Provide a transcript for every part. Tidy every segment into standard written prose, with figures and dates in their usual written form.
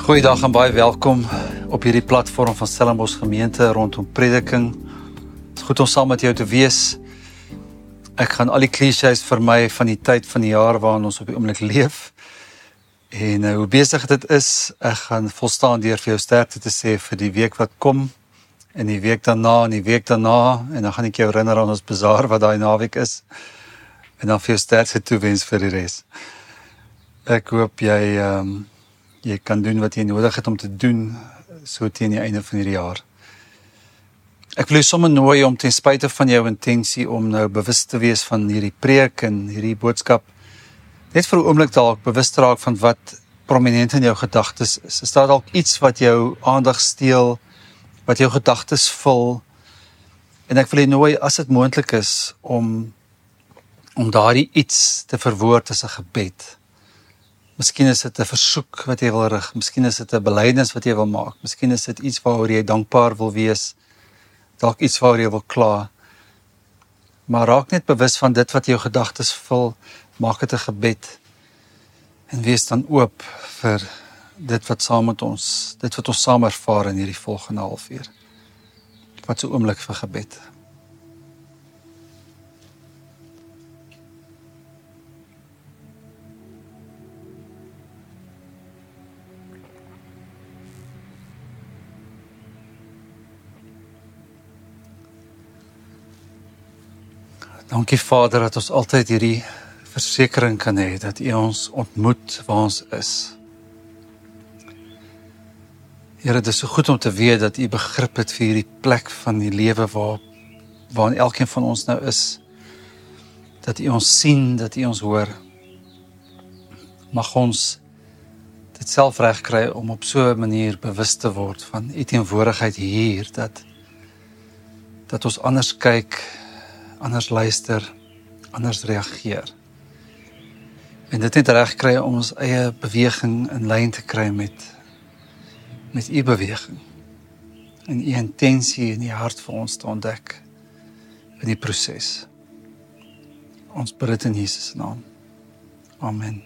Goeiedag en baie welkom op hierdie platform van Stellenbosch Gemeente rondom prediking. Het is goed om saam met jou te wees. Ek gaan al die clichés vermy van die tyd van die jaar waarin ons op die oomblik leef. En hoe besig dit is, ek gaan volstaan deur vir jou sterkte te sê vir die week wat kom, en die week daarna, en die week daarna, en dan gaan ek jou herinner aan ons bazaar wat daai naweek is, en dan vir jou sterkte toewens vir die res. Ek hoop jy kan doen wat jy nodig het om te doen, so teen die einde van hierdie jaar. Ek wil jou sommer nooi om ten spyte van jou intensie om nou bewus te wees van hierdie preek en hierdie boodskap, net vir 'n oomblik dalk bewus te raak van wat prominent in jou gedagtes is. Is daar dalk iets wat jou aandag steel, wat jou gedagtes vul, en ek wil jou nooi, as dit moontlik is, om daardie iets te verwoord as 'n gebed. Miskien is dit 'n versoek wat jy wil rig, miskien is dit 'n belydenis wat jy wil maak, miskien is dit iets waaroor jy dankbaar wil wees, dalk iets waaroor jy wil kla. Maar raak net bewus van dit wat jou gedagtes vul, maak dit 'n gebed, en wees dan oop vir dit wat ons saam ervaar in hierdie volgende halfuur. Wat so 'n oomblik vir gebed. Dankie Vader dat ons altyd hierdie versekering kan hê, dat U ons ontmoet waar ons is. Here, dit is so goed om te weet dat U begrip het vir hierdie plek van die lewe waarin elkeen van ons nou is. Dat U ons sien, dat U ons hoor. Mag ons dit self reg kry om op so 'n manier bewus te word van U teenwoordigheid hier, dat ons anders kyk, anders luister, anders reageer. En dit net reg kry om ons eie beweging in lyn te kry met U beweging. En U intensie in die hart vir ons te ontdek in die proses. Ons bid dit in Jesus naam. Amen.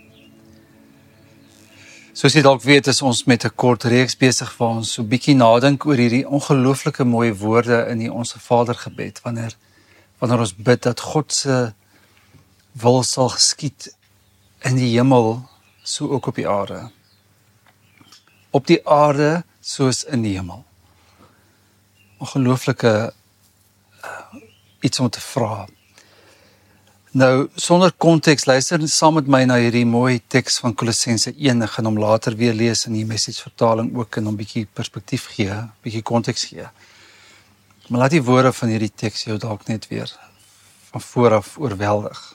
Soos jy dalk weet, is ons met 'n kort reeks besig waar ons so bietjie nadink oor hierdie ongelooflike mooi woorde in die Onse Vader gebed, wanneer ons bid dat God se wil sal geskied in die hemel, so ook op die aarde. Op die aarde soos in die hemel. Ongelooflike iets om te vra. Nou, sonder konteks, luister saam met my na hierdie mooi teks van Kolossense 1. Ek gaan hom later weer lees in die message vertaling ook en hom bietjie perspektief gee, bietjie konteks gee. Maar laat die woorde van hierdie teks jou dalk net weer van vooraf oorweldig.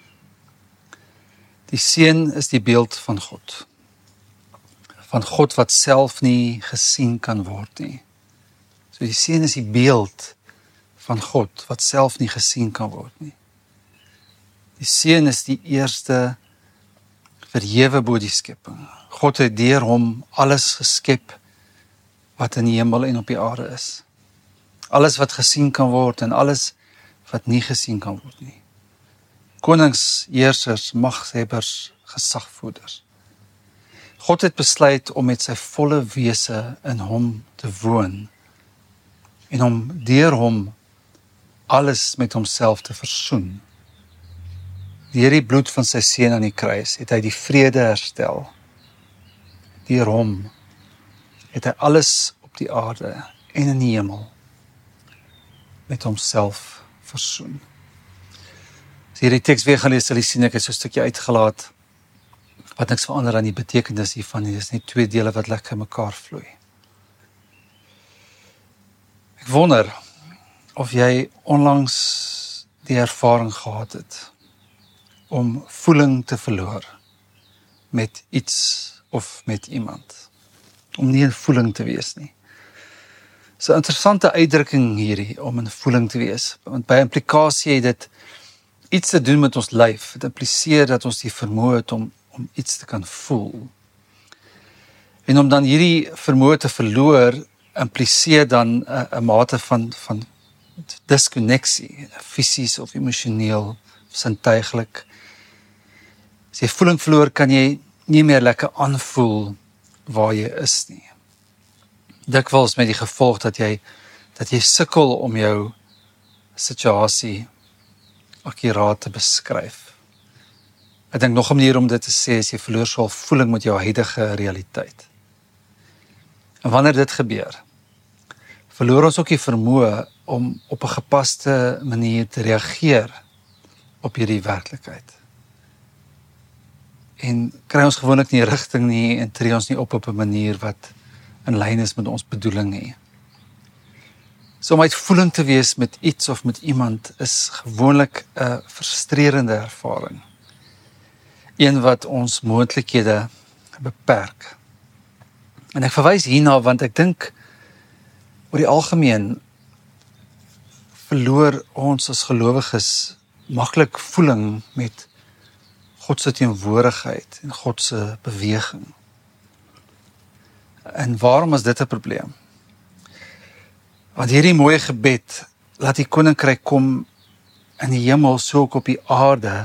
Die seun is die beeld van God. Van God wat self nie gesien kan word nie. So die seun is die beeld van God wat self nie gesien kan word nie. Die seun is die eerste verhewe bo die skepping. God het deur hom alles geskep wat in die hemel en op die aarde is. Alles wat gesien kan word en alles wat nie gesien kan word nie. Konings, heersers, magshebbers, gesagvoerders. God het besluit om met sy volle wese in hom te woon en om deur hom alles met homself te versoen. Deur die bloed van sy seun aan die kruis het hy die vrede herstel. Deur hom het hy alles op die aarde en in die hemel met homself versoen. As jy hierdie teks weer gaan lees, sal jy sien ek het so 'n stukkie uitgelaat wat niks verander aan die betekenis hiervan nie. Dis net twee dele wat lekker mekaar vloei. Ek wonder of jy onlangs die ervaring gehad het om voeling te verloor met iets of met iemand. Om nie in voeling te wees nie. Dis 'n interessante uitdrukking hierdie, om in voeling te wees. Want by implikasie het dit iets te doen met ons lyf. Dit impliseer dat ons die vermoë het om iets te kan voel. En om dan hierdie vermoë te verloor, impliseer dan 'n mate van diskonneksie, fisies of emosioneel, sintuiglik. As jy voeling verloor, kan jy nie meer lekker aanvoel waar jy is nie. Dikwels met die gevolg dat jy sukkel om jou situasie akkuraat te beskryf. Ek dink nog 'n manier om dit te sê is jy verloor so voeling met jou huidige realiteit. En wanneer dit gebeur, verloor ons ook die vermoë om op 'n gepaste manier te reageer op hierdie werklikheid. En kry ons gewoonlik nie rigting nie en tree ons nie op 'n manier wat in lyn is met ons bedoeling nie. So om uitvoering te wees met iets of met iemand is gewoonlik 'n frustrerende ervaring. Een wat ons moontlikhede beperk. En ek verwys hierna want ek dink oor die algemeen verloor ons as gelowiges maklik voeling met God se teenwoordigheid en God se beweging. En waarom is dit 'n probleem? Want hierdie mooie gebed, laat die koninkryk kom in die hemel, so ook op die aarde,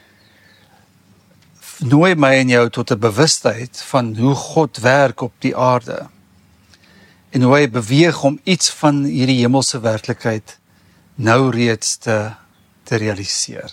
nooi my en jou tot 'n bewustheid van hoe God werk op die aarde. En hoe hy beweeg om iets van hierdie hemelse werklikheid nou reeds te realiseer.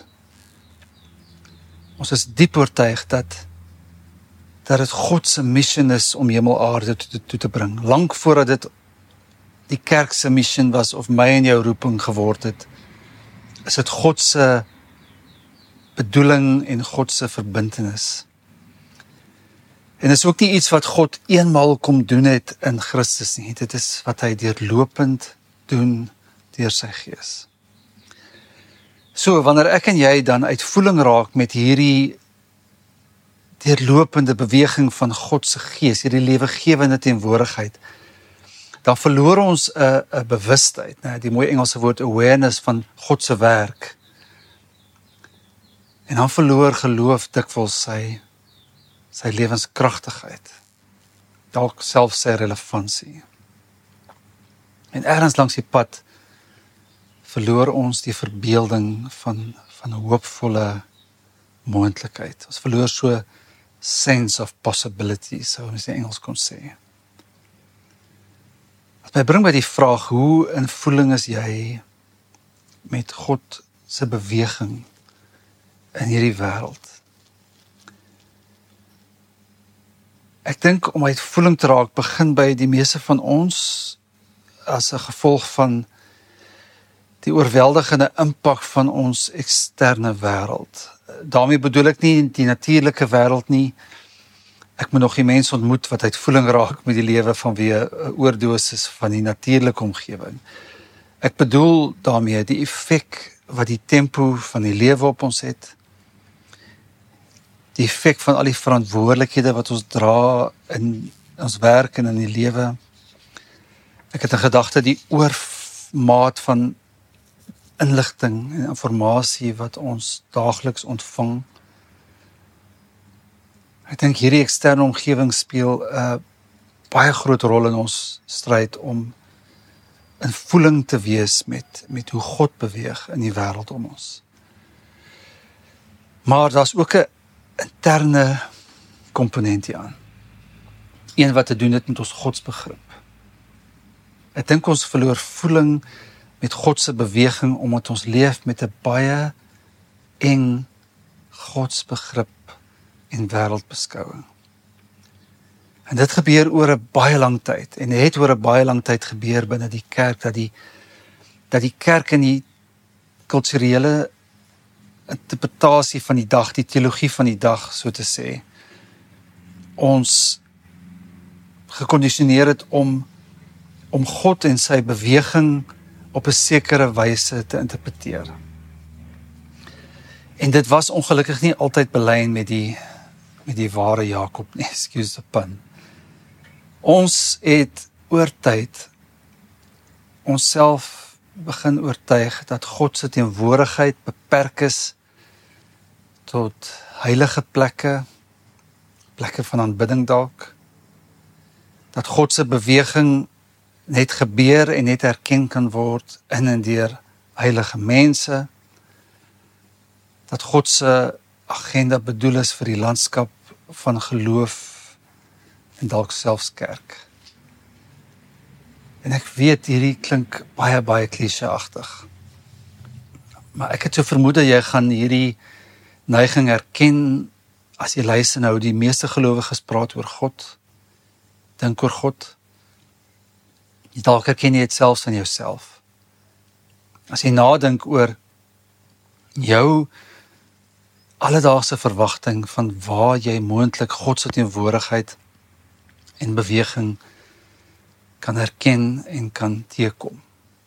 Ons is diep oortuig dat dit God se missie is om hemel-aarde toe te bring. Lank voordat dit die kerk se missie was of my en jou roeping geword het, is dit God se bedoeling en God se verbintenis. En dit is ook nie iets wat God eenmaal kom doen het in Christus nie. Dit is wat hy deurlopend doen deur sy Gees. So, wanneer ek en jy dan uitvoeling raak met hierdie deurlopende beweging van God se Gees, hierdie lewegewende teenwoordigheid, dan verloor ons 'n bewustheid, die mooi Engelse woord awareness van God se werk. En dan verloor geloof dikwels sy lewenskragtigheid, dalk selfs sy relevantie. En ergens langs die pad verloor ons die verbeelding van 'n hoopvolle moontlikheid. Ons verloor so sense of possibility, sou ons in Engels kon sê. As my bring by die vraag, hoe in voeling is jy met God se beweging in hierdie wêreld? Ek dink om uitvoeling te raak begin by die meeste van ons as 'n gevolg van die oorweldigende impak van ons eksterne wêreld. Daarmee bedoel ek nie die natuurlike wêreld nie. Ek moet nog die mense ontmoet wat uitvoeling raak met die lewe vanweë 'n oordosis van die natuurlike omgewing. Ek bedoel daarmee die effek wat die tempo van die lewe op ons het. Die effek van al die verantwoordelikhede wat ons dra in ons werk en in die lewe. Ek het in gedagte die oormaat van inligting en informasie wat ons daagliks ontvang. Ek dink hierdie eksterne omgewing speel 'n baie groot rol in ons stryd om in voeling te wees met hoe God beweeg in die wêreld om ons. Maar daar's ook 'n interne komponent hieraan. Een wat te doen het met ons godsbegrip. Ek dink ons verloor voeling met God se beweging omdat ons leef met 'n baie eng godsbegrip en wêreldbeskouing. En dit gebeur oor 'n baie lang tyd en het oor 'n baie lang tyd gebeur binne die kerk dat die kerk in die kulturele interpretasie van die dag, die teologie van die dag, so te sê, ons gekondisioneer het om God en sy beweging op 'n sekere wyse te interpreteer. En dit was ongelukkig nie altyd belyn met die ware Jakob nie, excuse the pun. Ons het oor tyd onsself begin oortuig dat God se teenwoordigheid beperk is tot heilige plekke van aanbidding dalk, dat God se beweging net gebeur en net erken kan word in en deur heilige mense, dat God se agenda bedoel is vir die landskap van geloof en dalk selfs kerk. En ek weet, hierdie klink baie klisjé-agtig. Maar ek het so vermoed dat jy gaan hierdie neiging herken as jy luister nou, die meeste gelowiges praat oor God, dink oor God. Dalk herken jy dit selfs van jouself. As jy nadink oor jou alledaagse verwagting van waar jy moontlik God se teenwoordigheid en beweging kan herken en kan teekom.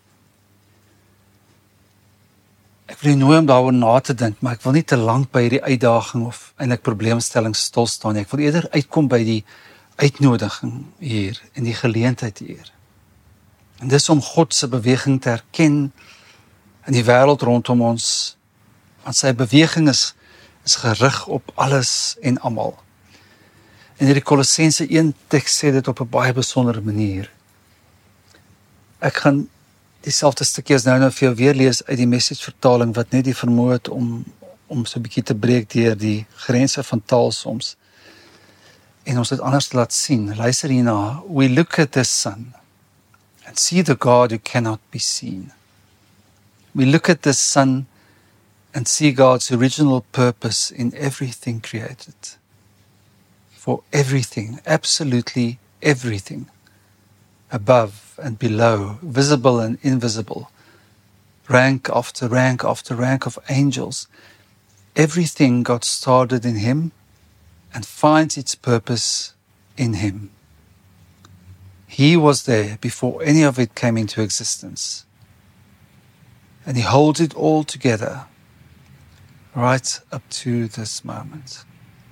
Ek wil nie nooi om daaroor na te dink, maar ek wil nie te lank by hierdie uitdaging of eintlik probleemstelling stil staan nie. Ek wil eerder uitkom by die uitnodiging hier en die geleentheid hier. En dis om God se beweging te herken in die wêreld rondom ons, want sy beweging is gerig op alles en almal. En hierdie Kolossense 1 teks sê dit op 'n baie besondere manier. Ek gaan dieselfde stukkie as nou vir jou weer lees uit die Message vertaling, wat net die vermoë het om so 'n bietjie te breek deur die grense van taal soms. En ons dit anders te laat sien. Luister hierna. We look at the sun and see the God who cannot be seen. We look at the sun and see God's original purpose in everything created. For everything, absolutely everything, above and below, visible and invisible, rank after rank after rank of angels, everything got started in Him and finds its purpose in Him. He was there before any of it came into existence. And He holds it all together right up to this moment.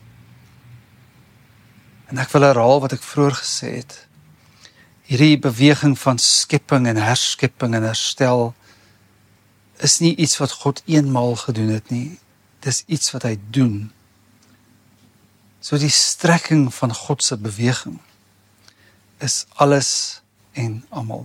En ek wil herhaal wat ek vroeër gesê het. Hierdie beweging van skepping en herskepping en herstel is nie iets wat God eenmaal gedoen het nie. Dis iets wat hy doen. So die strekking van God se beweging is alles en almal.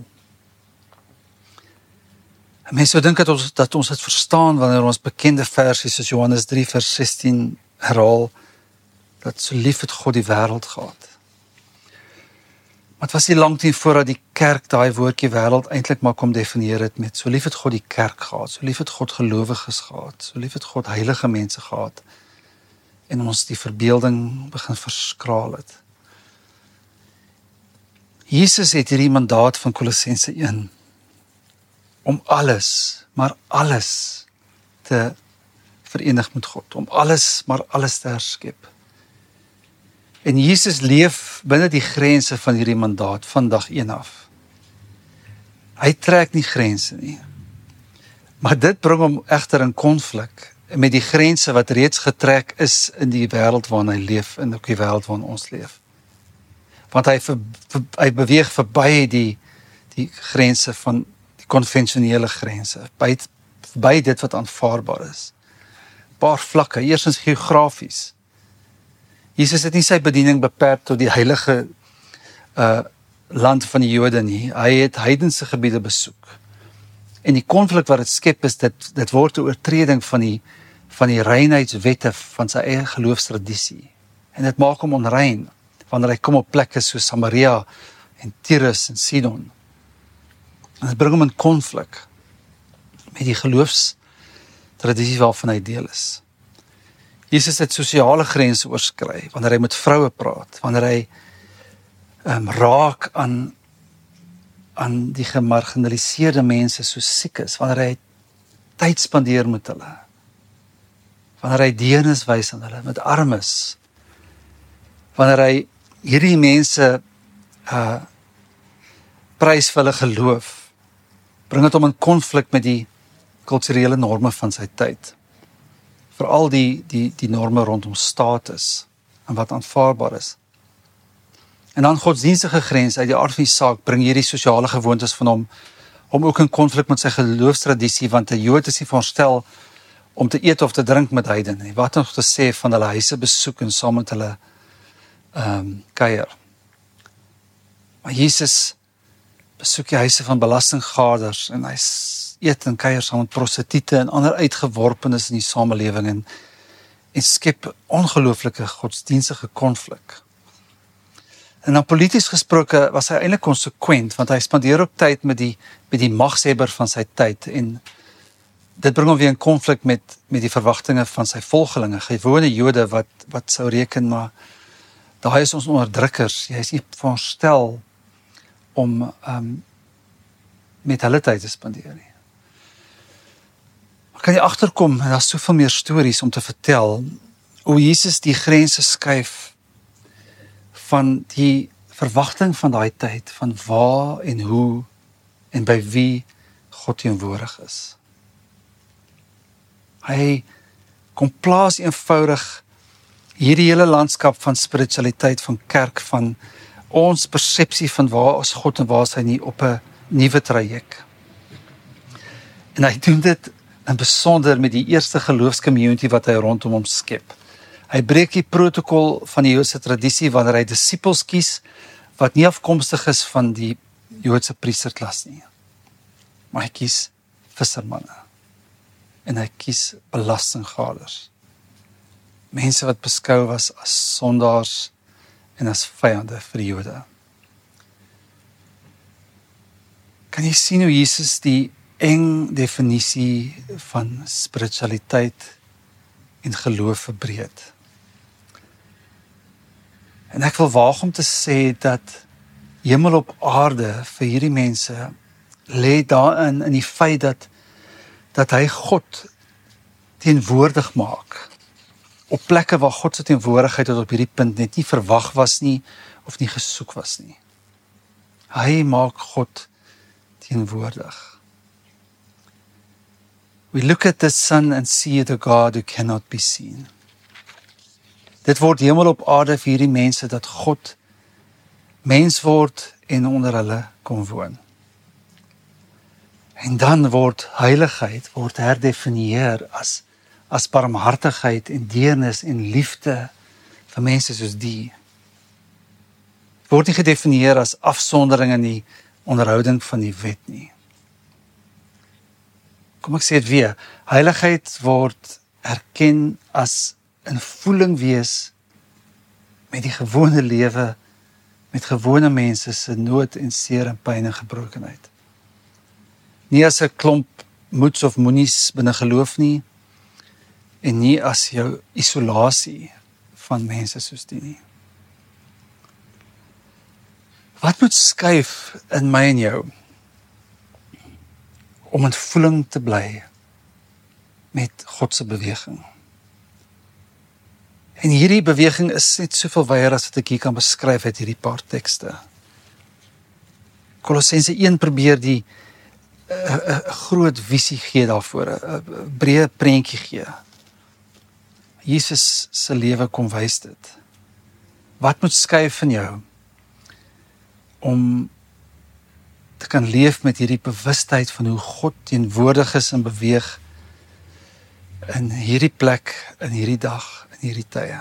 En mense sou dink dat ons het verstaan wanneer ons bekende versie soos Johannes 3 vers 16 herhaal, dat so lief het God die wêreld gehad. Maar het was nie lank nie voordat die kerk daai woordjie wêreld eintlik maar kom definieer het met so lief het God die kerk gehad, so lief het God gelowiges gehad, so lief het God heilige mense gehad, en ons die verbeelding begin verskraal het. Jesus het hierdie mandaat van Kolossense 1 om alles, maar alles te verenig met God, om alles, maar alles te herskep. En Jesus leef binne die grense van hierdie mandaat van dag 1 af. Hy trek nie grense nie. Maar dit bring hom egter in konflik met die grense wat reeds getrek is in die wêreld waarin hy leef en ook die wêreld waarin ons leef. Want hy beweeg verby die grense van die konvensionele grense, by dit wat aanvaarbaar is. Paar vlakke, eerstens geografies. Jesus het nie sy bediening beperk tot die heilige land van die Jode nie. Hy het heidense gebiede besoek. En die konflik wat dit skep is, dit word 'n oortreding van die reinheidswette van sy eie geloofstradisie. En dit maak hom onrein, wanneer hy kom op plekke soos Samaria en Tyrus en Sidon. En dit bring hom in konflik met die geloofstradisie waarvan hy deel is. Jesus het sosiale grense oorskry, wanneer hy met vroue praat, wanneer hy raak aan die gemarginaliseerde mense soos siekes, wanneer hy tyd spandeer met hulle, wanneer hy deernis wys aan hulle, met armes, wanneer hy hierdie mense prys vir hulle geloof, bring dit hom in konflik met die kulturele norme van sy tyd. Veral die norme rondom status en wat aanvaarbaar is. En dan godsdienstige grens uit die aard van die saak bring hierdie sosiale gewoontes van hom ook in konflik met sy geloofstradisie, want 'n Jood is nie veronderstel om te eet of te drink met heidene. Wat nog te sê van hulle huise besoek en saam met hulle kuier. Maar Jesus besoek die huise van belastinggawers en hy eet en kuier saam met prostituie en ander uitgeworpenes in die samelewing en skep ongelooflike godsdienstige konflik. En dan polities gesproke was hy eintlik konsekwent, want hy spandeer ook tyd met die magshebber van sy tyd, en dit bring hom weer in konflik met die verwagtinge van sy volgelinge, gewone Jode wat sou reken, maar daai is ons onderdrukkers, jy is nie veronderstel om met hulle tyd te spandeer nie. Maar kan jy agterkom, en daar is soveel meer stories om te vertel, hoe Jesus die grense skuif van die verwagting van daai tyd, van waar en hoe en by wie God teenwoordig is. Hy kom plaas eenvoudig hierdie hele landskap van spiritualiteit, van kerk, van ons persepsie van waar is God en waar is hy nie, op 'n nuwe traject. En hy doen dit in besonder met die eerste geloofscommunity wat hy rondom hom skep. Hy breek die protokol van die Joodse tradisie wanneer hy disippels kies wat nie afkomstig is van die Joodse priesterklas nie. Maar hy kies vissermanne. En hy kies belastinggaders. Mense wat beskou was as sondaars en as vyande vir die Jode. Kan jy sien hoe Jesus die eng definisie van spiritualiteit en geloof verbreed? En ek wil waag om te sê dat hemel op aarde vir hierdie mense lê daarin in die feit dat hy God teenwoordig maak op plekke waar God se teenwoordigheid tot op hierdie punt net nie verwag was nie of nie gesoek was nie. Hy maak God teenwoordig. We look at the sun and see the God who cannot be seen. Dit word hemel op aarde vir hierdie mense dat God mens word en onder hulle kom woon. En dan word heiligheid herdefinieer as barmhartigheid en deernis en liefde vir mense soos die. Word nie gedefinieer as afsondering in die onderhouding van die wet nie. Kom ek sê dit weer, heiligheid word erken as 'n voeling wees met die gewone lewe, met gewone mense se nood en seer en pyn en gebrokenheid. Nie as 'n klomp moets of moenies binne geloof nie, en nie as jou isolasie van mense soos die nie. Wat moet skuif in my en jou om in voeling te bly met God se beweging? En hierdie beweging is net soveel wyer as wat ek hier kan beskryf uit hierdie paar tekste. Kolossense 1 probeer die 'n groot visie gee daarvoor, 'n breë prentjie gee. Jesus se lewe kom wys dit. Wat moet skuif in jou om te kan leef met hierdie bewustheid van hoe God teenwoordig is en beweeg in hierdie plek, in hierdie dag, in hierdie tye?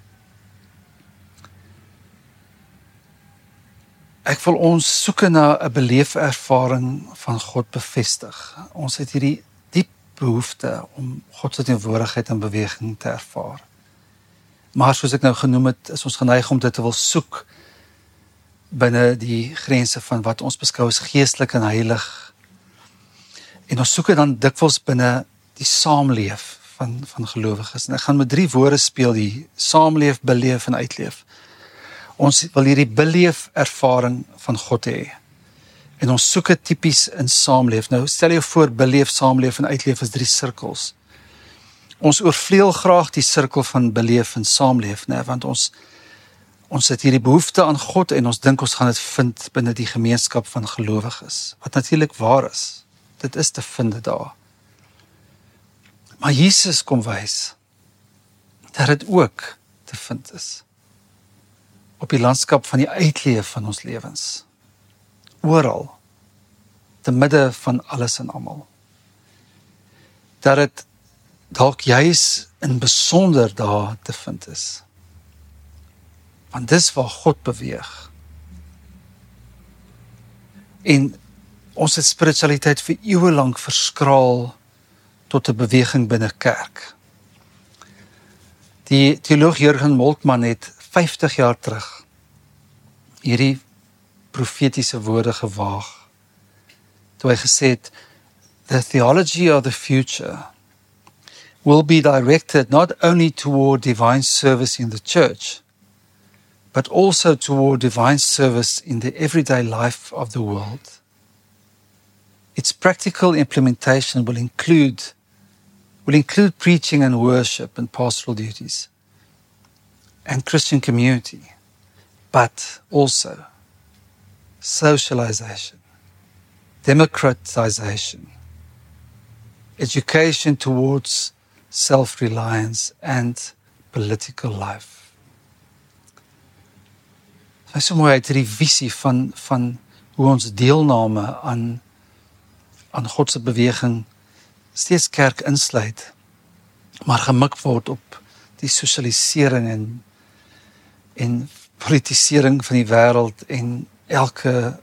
Ek wil ons soeke na 'n beleefervaring van God bevestig. Ons het hierdie diep behoefte om God se teenwoordigheid en beweging te ervaar. Maar soos ek nou genoem het, is ons geneig om dit te wil soek binne die grense van wat ons beskou as geestelik en heilig. En ons soek dit dan dikwels binne die saamleef van gelowiges. En ek gaan met 3 woorde speel, die saamleef, beleef en uitleef. Ons wil hierdie beleef ervaring van God hê. En ons soek dit tipies in saamleef. Nou stel jou voor, beleef, saamleef en uitleef is 3 sirkels. Ons oorvleuel graag die sirkel van beleef en saamleef, né? Want ons het hierdie behoefte aan God en ons dink ons gaan dit vind binne die gemeenskap van gelowiges. Wat natuurlik waar is. Dit is te vind daar. Maar Jesus kom wys dat dit ook te vind is op die landskap van die uitleef van ons lewens. Oral, te midde van alles en almal. Dat dit dalk juis in besonder daar te vind is. Want dis waar God beweeg. En ons het spiritualiteit vir eeue lank verskraal tot 'n beweging binne kerk. Die teoloog Jürgen Moltmann het 50 jaar terug hierdie profetiese woorde gewaag, toe hy gesê het, the theology of the future will be directed not only toward divine service in the church, but also toward divine service in the everyday life of the world. Its practical implementation will include preaching and worship and pastoral duties and Christian community, but also socialization, democratization, education towards self-reliance and political life. Dit is so mooi uit hierdie visie van hoe ons deelname aan God se beweging steeds kerk insluit, maar gemik word op die sosialisering en politisering van die wêreld en elke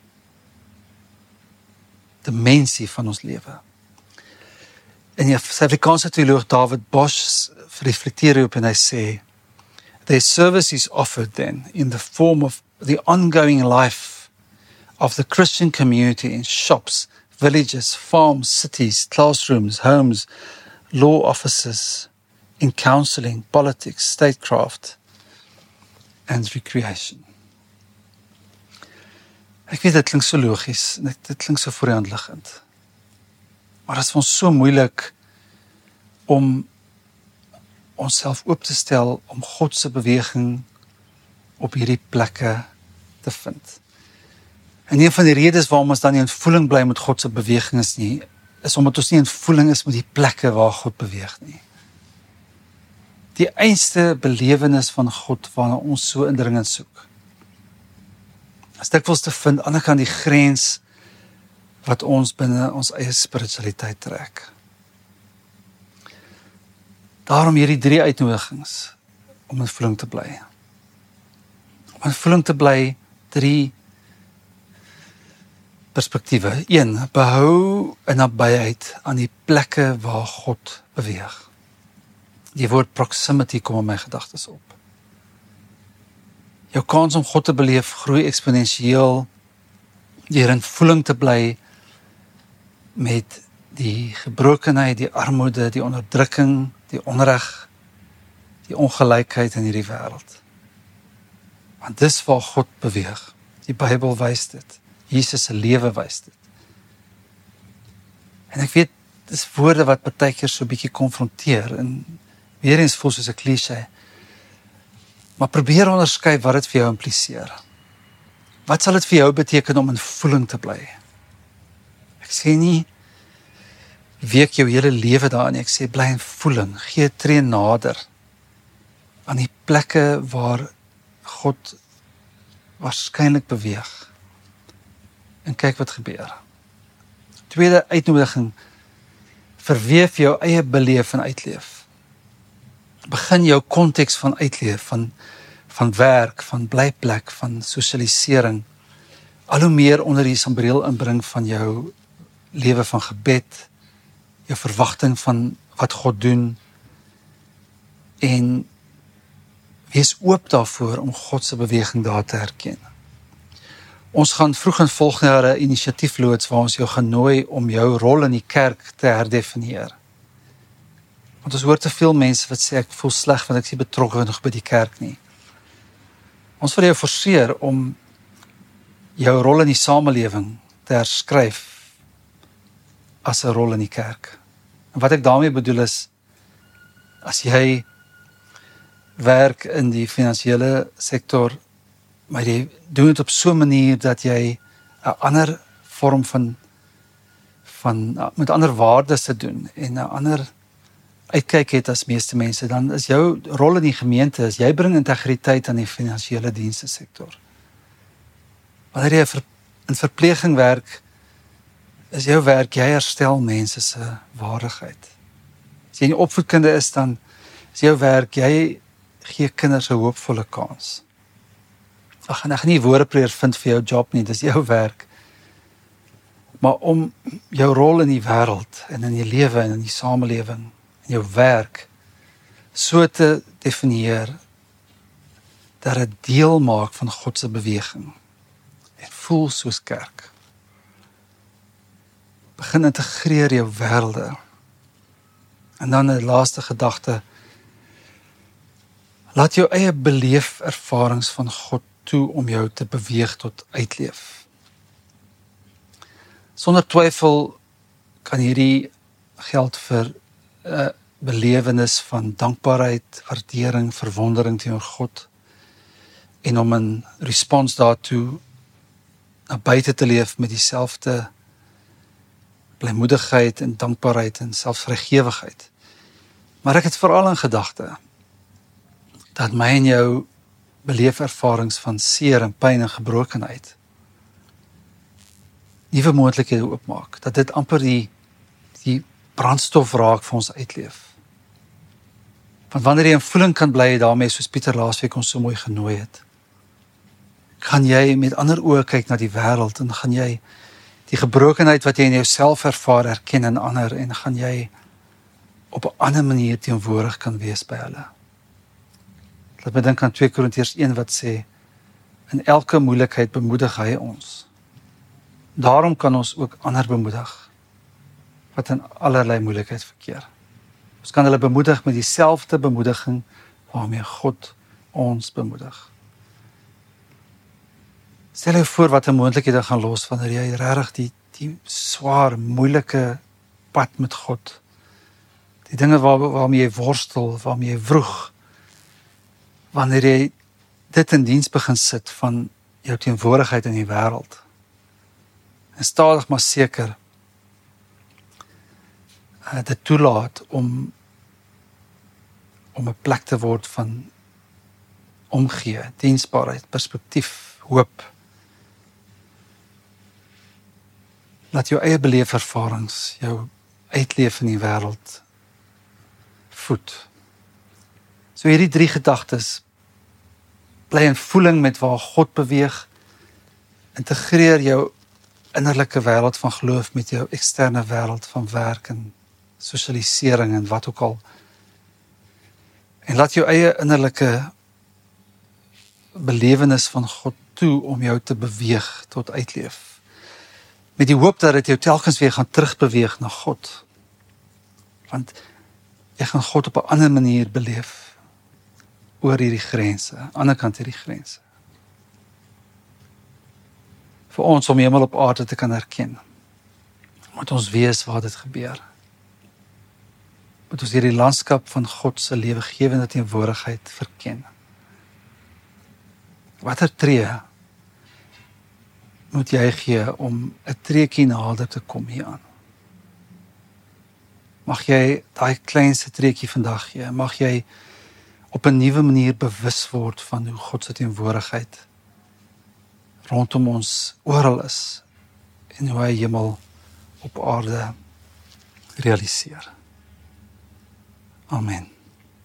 dimensie van ons lewe. En die Suid-Afrikaanse teoloog David Bosch reflekteer hierop en hy sê, their service is offered then in the form of the ongoing life of the Christian community in shops, villages, farms, cities, classrooms, homes, law offices, in counseling, politics, statecraft, and recreation. Ek weet dit klink so logies, en dit klink so voor die hand liggend. Maar dit is vir ons so moeilik om onsself oop te stel om God se beweging op hierdie plekke te vind. En een van die redes waarom ons dan nie in voeling bly met God se beweging is omdat ons nie in voeling is met die plekke waar God beweeg nie. Die einste belewenis van God waarna ons so indringend soek, is dikwels te vind aan die ander kant die grens wat ons binne ons eie spiritualiteit trek. Daarom hierdie 3 uitnodigings om in voeling te bly. Om in voeling te bly, 3 perspektiewe. 1, behou 'n nabyheid aan die plekke waar God beweeg. Die woord proximity kom in my gedagtes op. Jou kans om God te beleef groei eksponensieel deur in voeling te bly met die gebrokenheid, die armoede, die onderdrukking, die onreg, die ongelykheid in hierdie wêreld. Want dis waar God beweeg. Die Bybel wys dit. Jesus se lewe wys dit. En ek weet, dis woorde wat baie keer so 'n bietjie konfronteer en weer eens voel soos 'n cliché. Maar probeer onderskei wat dit vir jou impliseer. Wat sal dit vir jou beteken om in voeling te bly? Ek sê nie week jou hele lewe daarin, ek sê bly in voeling, gee 'n tree nader aan die plekke waar God waarskynlik beweeg. En kyk wat gebeur. Tweede uitnodiging, verweef jou eie beleef en uitleef. Begin jou konteks van uitleef, van werk, van blyplek, van sosialisering, al hoe meer onder die sambreel inbring van jou lewe van gebed, jou verwagting van wat God doen, en wees oop daarvoor om God se beweging daar te herken. Ons gaan vroeg in volgende jaar 'n inisiatief loods waar ons jou gaan nooi om jou rol in die kerk te herdefinieer. Want ons hoor te veel mense wat sê, ek voel sleg want ek is nie betrokke nog by die kerk nie. Ons wil jou forceer om jou rol in die samelewing te herskryf as 'n rol in die kerk. En wat ek daarmee bedoel is, as jy werk in die finansiële sektor, maar jy doen dit op so 'n manier dat jy 'n ander vorm van met ander waardes te doen en 'n ander uitkyk het as meeste mense, dan is jou rol in die gemeente, is jy bring integriteit aan die finansiële dienste sektor. Wanneer jy in verpleging werk, is jou werk, jy herstel mense se waardigheid. As jy in opvoedkunde is, dan is jou werk, jy gee kinders 'n hoopvolle kans. Ek gaan nie woordepreer vind vir jou job nie, dis jou werk. Maar om jou rol in die wêreld en in die lewe en in die samelewing, in jou werk, so te definieer dat dit deel maak van God se beweging. voel soos kerk. Begin integreer jou wêrelde. En dan 'n laaste gedagte. Laat jou eie beleefervarings van God toe om jou te beweeg tot uitleef. Sonder twyfel kan hierdie geld vir 'n belewenis van dankbaarheid, waardering, verwondering teenoor God en om in respons daartoe na buite te leef met dieselfde blymoedigheid en dankbaarheid en selfs vrygewigheid. Maar ek het veral in gedagte dat my en jou beleefervarings van seer en pyn en gebrokenheid nuwe moontlikhede oopmaak, dat dit amper die brandstof raak vir ons uitleef. Want wanneer jy in voeling kan bly daarmee, soos Pieter laasweek ons so mooi genooi het, gaan jy met ander oë kyk na die wêreld en gaan jy die gebrokenheid wat jy in jouself ervaar erken in ander en gaan jy op 'n ander manier teenwoordig kan wees by hulle. Laat my dink aan 2 Korintiërs 1 wat sê, in elke moeilikheid bemoedig hy ons. Daarom kan ons ook ander bemoedig, wat in allerlei moeilikheid verkeer. Ons kan hulle bemoedig met dieselfde bemoediging waarmee God ons bemoedig. Stel jou voor wat 'n moontlikhede gaan los wanneer jy regtig die swaar, moeilike pad met God, die dinge waarmee jy worstel, waarmee jy vroeg, wanneer jy dit in diens begin sit van jou teenwoordigheid in die wêreld. En stadig maar seker dit toelaat om 'n plek te word van omgee, diensbaarheid, perspektief, hoop. Laat jou eie beleefervarings jou uitleef in die wêreld voed. So hierdie 3 gedagtes, bly in voeling met waar God beweeg, integreer jou innerlike wêreld van geloof met jou eksterne wêreld van werk en sosialisering en wat ook al. En laat jou eie innerlike belewenis van God toe om jou te beweeg tot uitleef. Met die hoop dat dit jou telkens weer gaan terugbeweeg na God. Want jy gaan God op 'n ander manier beleef oor hierdie grense, aan die ander kant hierdie grense. Vir ons om die hemel op aarde te kan herken, moet ons weet waar dit gebeur. Moet ons hierdie landskap van God se lewegewende teenwoordigheid verken. Watter tree moet jy gee om 'n treetjie nader te kom hieraan? Mag jy daai kleinste treetjie vandag gee, mag jy op 'n nuwe manier bewus word van hoe God se teenwoordigheid rondom ons oral is en hoe hy hemel op aarde realiseer. Amen.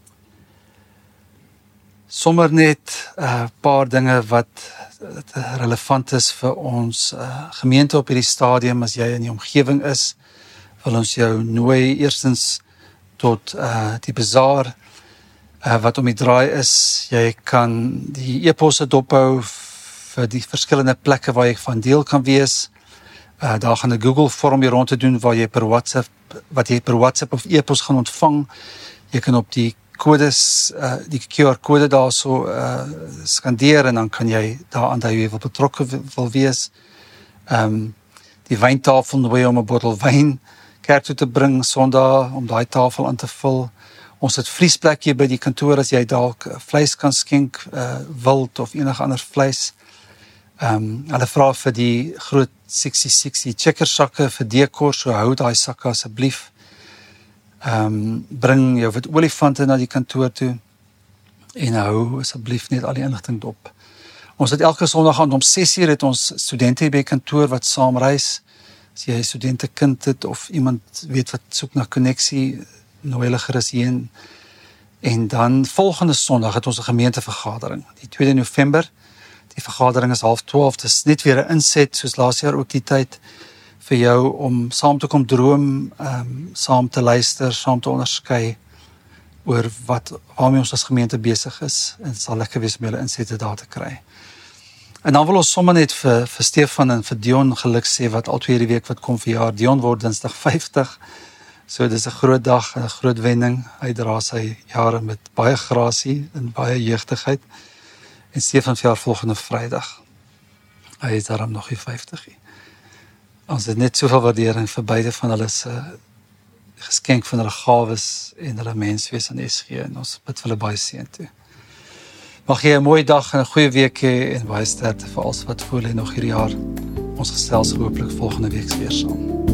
Sommer net 'n paar dinge wat relevant is vir ons gemeente op hierdie stadium. As jy in die omgewing is, wil ons jou nooi eerstens tot die bazaar wat om die draai is. Jy kan die e-posse dophou vir die verskillende plekke waar jy van deel kan wees. Daar gaan 'n Google vorm hier rond te doen waar jy per WhatsApp of e-pos gaan ontvang. Jy kan op die kodes, die QR-kode daarso skandeer en dan kan jy daar aan dat jy wil betrokke wil wees. Die wyntafel nooi om 'n bottel wyn kerk toe te bring Sondag om daai tafel aan te vul. Ons het vriesplek hier by die kantoor as jy dalk vleis kan skenk, wild of enige ander vleis. Hulle vra vir die groot 60 checkersakke vir dekor, so hou daai sakke asseblief. Bring jou wit olifante na die kantoor toe en hou asseblief net al die inligting dop. Ons het elke Sondag aand om 6:00 het ons studente by kantoor wat saam reis. As jy 'n studentekind het of iemand weet wat soek na koneksie, nooi hulle gerus heen. En dan volgende Sondag het ons 'n gemeentevergadering, die 2 November. Die vergadering is 11:30. Dit is net weer 'n inset soos laas jaar ook die tyd vir jou om saam te kom droom, saam te luister, saam te onderskei oor waarmee ons as gemeente besig is. En dit sal lekker wees om julle insette daar te kry. En dan wil ons sommer net vir Stefan en vir Dion geluk sê, wat al 2 die week wat kom verjaar. Dion word Dinsdag 50, so dis 'n groot dag en 'n groot wending. Hy dra sy jare met baie grasie en baie jeugdigheid. En Stefan verjaar volgende Vrydag. Hy is daarom nog nie 50 nie. Ons het net soveel waardering vir beide van hulle se geskenk van hulle gawes en hulle menswees aan SG, en ons bid vir hulle baie seën toe. Mag jy 'n mooi dag en 'n goeie week hê en baie sterkte vir alles wat voor lê nog hierdie jaar. Ons gesels hopelik volgende week weer saam.